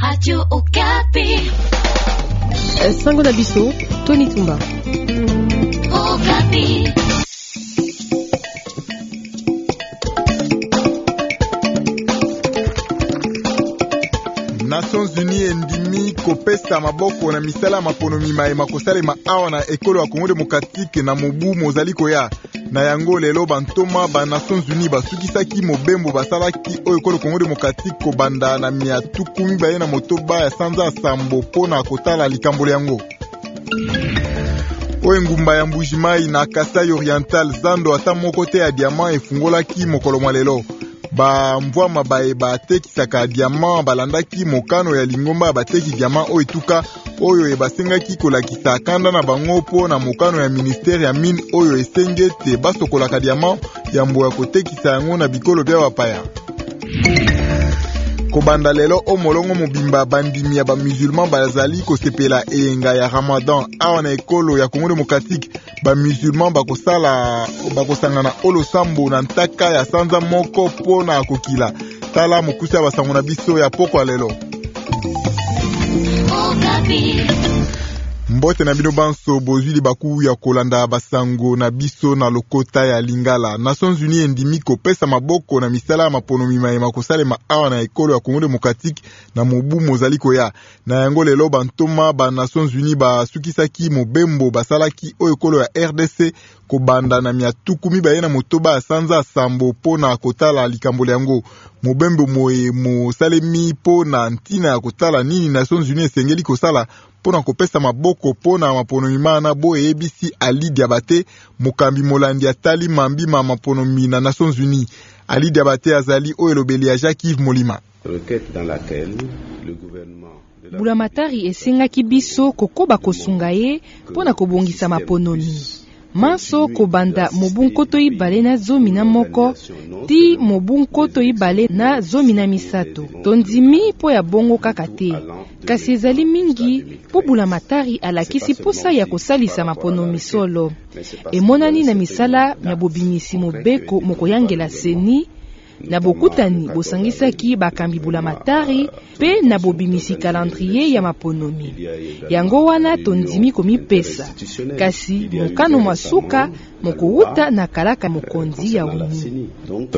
Radio Okapi. Sango na biso, Tony Tumba. Okapi. Nations Unies endimi kopesa maboko na misala maponomi maema kosalema awa na ekolo ya Congo Démocratique na mobu mozali koya na yango lelo bantoma ba Nations Unies basukisaki mobembo basalaki oyo ekolo Congo Démocratique kobanda na 200 na motoba ya sanza sambo pona kotala likambo yango. Oyo ngumba ya Mbujimai na Kasai Oriental zando ata moko te ya diamant efungolaki mokolo mwa lelo. Ba mvwama bae batekisaka diamant balandaki mokano ya lingomba bateki diamant oyo etuka oyo ebasengaki kolakisa kanda na bango po na mokano ya ministère ya mine oyo esengete basokolaka diamant ya mbo ya kotekisa yango na bikolo bya bapaya. Kobanda lelo omolongo mobimba bandimi ya ba musulman bazali kosepela eyenga ya Ramadan awa na ekolo ya Congo Démocratique. Ba musulman bakosangana olo sambo na ntaka ya sanza moko pona kokila tala mokusa basango na biso ya poko lelo. Mbote na bino banso bozuli baku ya kolanda basango na biso na lokota ya Lingala. Nations Unies endimi kopesa maboko na misala maponomi maema kosalema awa na ekolo ya Congo Démocratique na mobu mozali koya. Na yango lelo bantoma ba Nations Unies basukisaki mobembo basalaki oyo ekolo ya RDC kobanda na 200 na motoba ya sanza sambo pona kotala likambo yango. Mobembo mosalemi pona ntina ya kotala nini Nations Unies esengeli kosala pona kopesa maboko pona maponomi mana bo ebisi Ali Diabate mokambi molandi atali mambi ma maponomi na Nations Unies. Ali Diabate azali oyo elobeli ya Jacques Molima. Bulamatari esengaki biso kokoba kosunga ye pona kobongisa maponomi. Manso kobanda mobunkoto ibale na zomi na moko ti mobunkoto ibale na zomi na misato. Tondimi po ya bongo kaka te. Kasi ezali mingi po Bulamatari alakisi posa ya kosalisa maponomi solo. Emonani na misala ya bobimisi mobeko mokoyangela seni na bokutani bosangisaki bakambi Bulamatari pe na bobimisi calendrier ya maponomi. Yango wana tondimi komipesa. Kasi mokano masuka mokouta na kalaka mokonzi ya uni.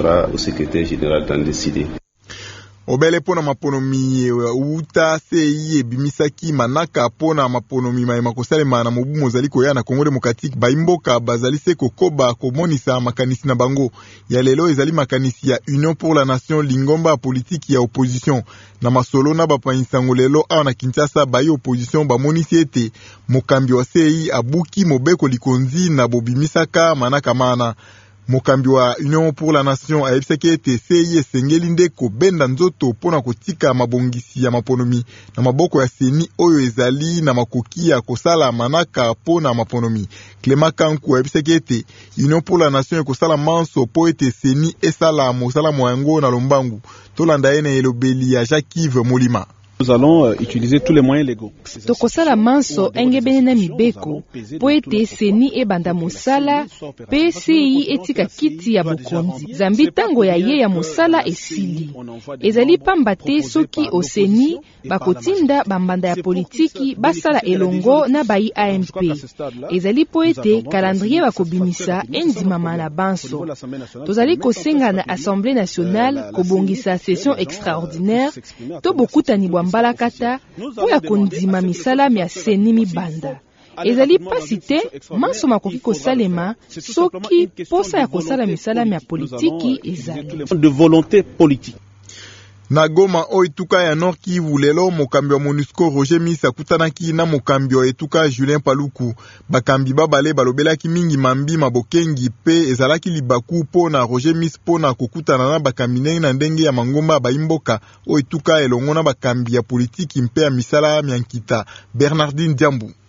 Obele pona maponomi uta sei ebimisaki manaka pona maponomi maema kosalema na mobu mozali koya na Congo Démocratique baimboka bazali se kokoba komonisa makanisi na bango. Ya lelo ezali makanisi ya Union pour la Nation lingomba politique ya opposition na masolo na bapanyisango lelo awa na Kinshasa bayi opposition bamonisi ete mokambi wa sei abuki mobeko likonzi na bobimisaka manaka mana. Mokambi wa Union pour la Nation aebisaki ete sei esengeli nde kobenda nzoto pona kotika mabongisi ya maponomi na maboko ya seni oyo ezali na makoki ya kosala manaka pona maponomi. Clément Kanku aebisaki ete Union pour la Nation ekosala manso po ete seni esala mosala moyango na lombangu. Tolanda ene elobeli ya Jacques Molima. Nous allons utiliser tous les moyens légaux. Tokosala manso engebene na mibeko po ete seni ebanda mosala pe sei etika kiti ya bokonzi. Zambi tango ya ye ya mosala esili. Ezali pamba te soki oseni bakotinda bambanda ya politiki basala elongo na bayi AMP. Ezali po ete calendrier bakobimisa endimama na banso. Tozali kosenga na Assemblée nationale kobongisa session extraordinaire to bokutani mbalakata po ya kondima misala ya seni mibanda. Ezali pasi te manso makoki kosalema soki posa ya kosala misala ya politiki ezali. De volonté politique. Na Goma o etuka ya Nord Kivu lelo mokambi wa MONUSCO Roger Misa kutanaki na mokambi wa etuka Julien Paluku. Bakambi babale balobelaki mingi mambi mabokengi pe ezalaki libaku po na Roger Misa po na kokutana na bakambi na ndenge ya mangomba baimboka o etuka elongo na bakambi ya politiki mpe ya misala miankita. Bernardine Diambu.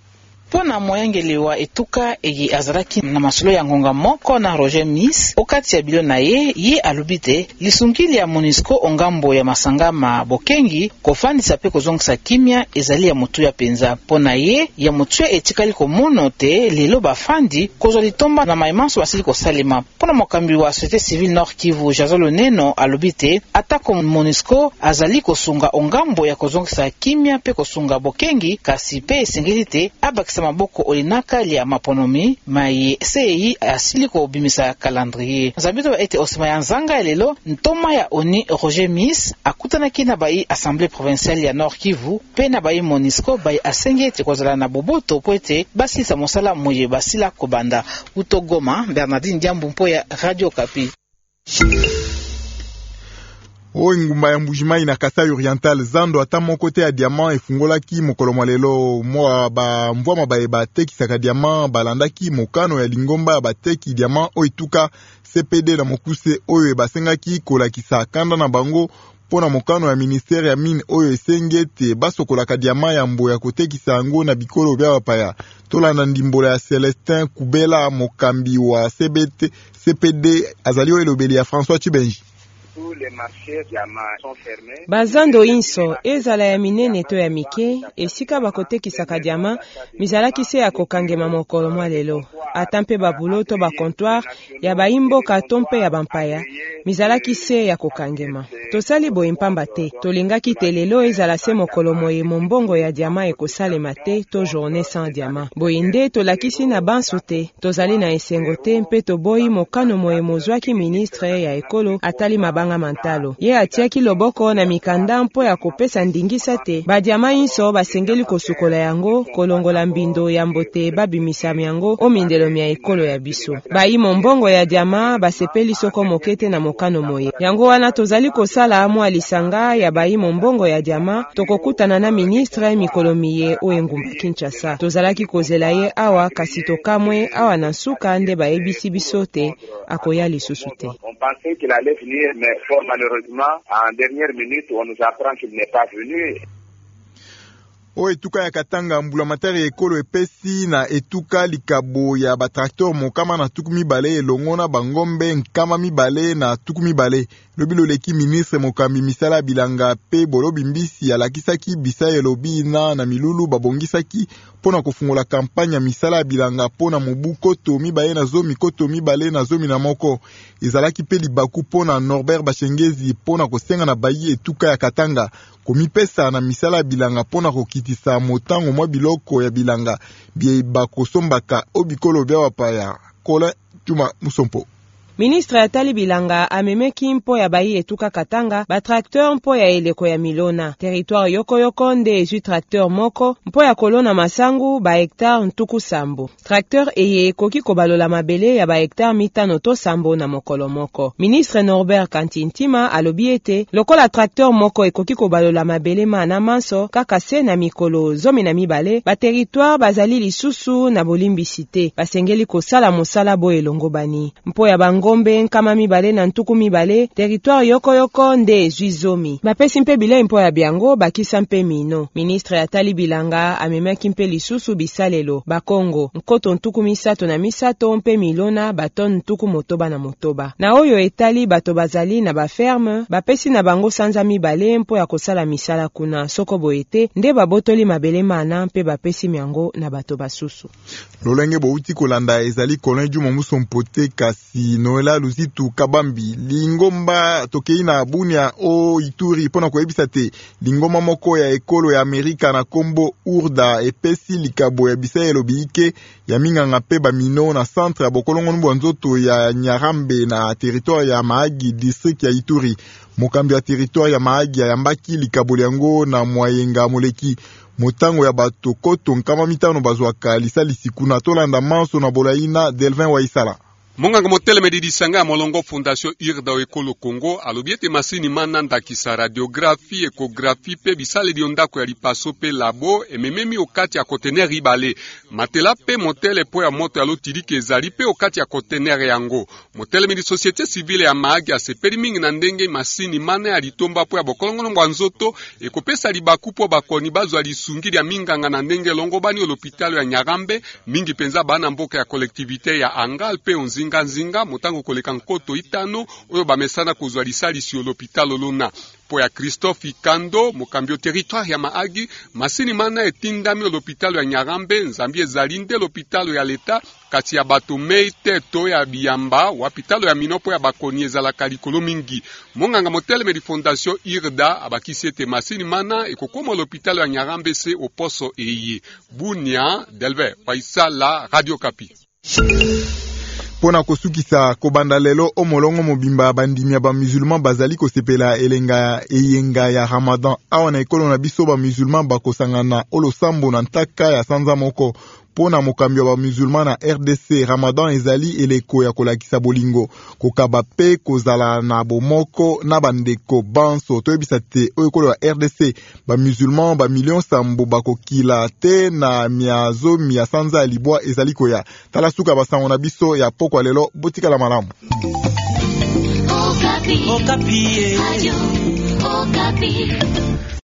Pona moyangeliwa etuka eye azaraki na masolo ya ngonga moko na Roger Miss okati ya bilo na ye alubite lisungili ya MONUSCO ongambo ya masangama bokengi kofandisa pe kozongisa kimia ezali ya mutu ya penza. Pona ye ya mutu etikali komono te lelo bafandi kozwa litomba na maimanso basili kosalema. Pona mokambi wa société civile Nord Kivu Jazolo Neno alubite atako MONUSCO azali kosunga ongambo ya kozongisa kimia pe kosunga bokengi kasi pe esengeli te abakisa maboko olinaka lia maponomi maye sei asili ko bimisa calendrier. Zabito ete osema ya nzanga lelo ntoma ya oni Roger Miss akutanaki na bai assemblée provinciale ya Nord Kivu pe na bai MONUSCO bai asengete kozala na boboto po ete basisa mosala moye basila kobanda. Utogoma Bernardine Diambu mpo ya Radio Kapi. O ngumba ya Mbujimai na Kasai Oriental zando ata mokote ya diamant efungolaki mokolo mwalelo mwa ba mvua mabaye batekisaka diamant balandaki mokano ya lingomba bateki diamant oituka CPD na mokuse oyo basengaki kolakisa kanda na bango pona mokano ya ministère ya mine oyo esengete basokolaka diamant ya mbo ya kotekisa yango na bikolo bya bapaya. Tolanda ndimbola ya Celestin Kubela mokambi wa CPD azali oyo elobeli ya François Chibenji. Bazando inso ezala ya minene to ya mike esika bakotekisaka diamant mizalaki se ya kokangema mokolo mwa lelo atampe babulo to bakontware ya baimboka to mpe ya bampaya mizalaki se ya kokangema. Tosali boye mpamba te tolingaki te lelo ezala se mokolo moye mombongo ya diamant ekosalema te to journée sans diamant boye nde tolakisi na banso te tozali na esengo te mpe toboyi mokano moye mozwaki ministre ya ekolo atali mabanga mantalo ye atiaki loboko na mikanda mpo ya kopesa ndingisa te badiama inso basengeli kosukola yango kolongola mbindo ya mbote babimisami yango omindelo mia ekolo ya biso bayi mombongo ya diama basepeli soko mokete na mokano moye yango wana tozali kosala mwa lisanga ya bayi mombongo ya diama tokokutana na ministre mikolo miye oengumba Kinshasa tozalaki kozela ye awa kasi tokamwe awa na suka nde bayebisi biso te akoya lisusu te. Malheureusement, en dernière minute, on nous apprend qu'il n'est pas venu. O etuka ya Katanga mbula matari ekolo epesi na etuka likabo ya batraktor mokama na tuku mibale elongona bangombe nkama mibale na tuku mibale. Lobilo leki ministre mokambi misala bilanga pe bolobi mbisi alakisaki bisa elobi na milulu babongisaki pona kofungola kampanya misala bilanga pona mobu koto mibale na zomi koto mibale na zomi na moko. Izalaki pe libaku pona Norbert Bashengezi pona kosenga na bayi etuka ya Katanga komipesa na misala bilanga pona kokitisa motango mwa biloko ya bilanga bie bakosombaka obikolo bya wapaya kola Juma Musompo. Ministre atali bilanga amemeki mpo ya bayi etuka Katanga batrakteur mpo ya eleko ya milona territoire yoko nde ezwi tracteur moko mpo ya kolona masangu ba hectare ntuku sambo tracteur eye ekoki kobalola mabele ya ba hectare mitano to sambo na mokolo moko. Ministre Norbert Kantintima alobi ete lokola tracteur moko ekoki kobalola mabele mana manso kaka se na mikolo zomi na mibale ba territoire bazali lisusu na bolimbisite basengeli kosala mosala bo elongo bani mpo ya bango ngombe nkama mibale na ntuku mibale territoire yoko nde ezwi zomi bapesi mpe bilei mpo ya biango bakisa mpe mino. Ministre atali bilanga amemaki mpe lisusu bisalelo bakongo nkoto ntuku misato na misato mpe milona baton ntuku motoba na motoba na oyo etali bato bazali na baferme bapesi na bango sanza mibale mpo ya kosala misala kuna soko boete nde babotoli mabele mana mpe bapesi miango na bato basusu. Lolenge bouti kolanda ezali Colin Juma Musompote kasi Noela Luzitu Kabambi lingomba tokei na Bunia o Ituri pona koyebisa te lingoma moko ya ekolo ya Amerika na kombo Urda epesi likabo ya bisa elobiike ya minganga pe ba mino na centre ya bokolongo nbu nzoto ya Nyarambe na territoire ya Mahagi district ya Ituri. Mokambi ya territoire ya Mahagi ya mbaki likabo yango na mwayenga moleki motango ya bato koto nkama mitano bazwaka lisali sikuna tolanda manso na bolaina Delvin Waisala. Monganga motele medidisanga molongo Fondation Irda Ekolo Congo alobiete masini mananda kisa radiographie échographie pe bisale diondako ya lipaso pe labo emememi okati ya conteneur ibale matela pe motele po ya moto alotiri ezali pe okati ya conteneur yango motele medi société civile ya maagi asepeli mingi na ndenge masini mana ya litomba po ya bokolongo nzoto ekopesa libaku po bakoni bazwa lisungili ya minganga na ndenge longo bani l'hôpital ya Nyarambe mingi penza bana mboka ya collectivité ya Angal pe nzinga motango koleka nkoto itano oyo bamesana kozwa lisalisi yo l'hôpital Olona po ya Christophe Ikando mokambio territoire ya Maagi masini mana etindami l'hôpital ya Nyarambe nzambi ezalinde l'hôpital ya leta kati ya bato meite to ya biyamba wapitalo ya minopo ya bakoni ezalaka likolo mingi monganga motele medi Fondation Irda abakisi ete masini mana ekokoma l'hôpital ya Nyarambe se oposo eye Bunia Delver Paisa la Radio Kapi. Pona kosukisa kobanda lelo omolongo mobimba bandimia ba musulman bazali kosepela eyenga ya Ramadan awa na ekolo na biso ba musulman bakosangana olosambo na ntaka ya sanza moko pona mokambi ba musulman na RDC Ramadan ezali eleko ya kolakisa bolingo kokaba pe kozala na bomoko na bandeko banso toyebisa te oyo ekolo ya RDC ba musulman ba million sambo bakokila te na miazo mia sanza libwa ezali koya tala suka basango na biso ya pokwa lelo botika la malamu Okapi.